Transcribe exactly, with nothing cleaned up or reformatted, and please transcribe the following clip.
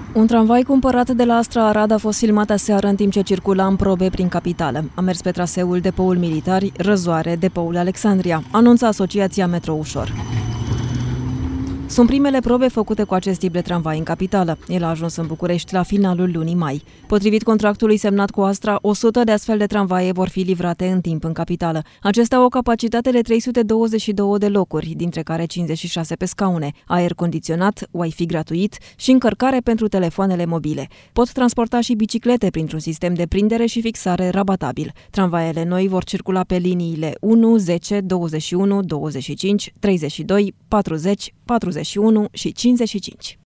Un tramvai cumpărat de la Astra Arad a fost filmat aseară în timp ce circula în probe prin capitală. A mers pe traseul Depoul Militari, Răzoare, Depoul Alexandria, anunță Asociația Metro Ușor. Sunt primele probe făcute cu acest tip de tramvai în capitală. El a ajuns în București la finalul lunii mai. Potrivit contractului semnat cu Astra, o sută de astfel de tramvaie vor fi livrate în timp în capitală. Acestea au o capacitate de trei sute douăzeci și două de locuri, dintre care cincizeci și șase pe scaune, aer condiționat, Wi-Fi gratuit și încărcare pentru telefoanele mobile. Pot transporta și biciclete printr-un sistem de prindere și fixare rabatabil. Tramvaiele noi vor circula pe liniile unu, zece, douăzeci și unu, douăzeci și cinci, treizeci și doi, patruzeci, patruzeci și unu și cincizeci și cinci.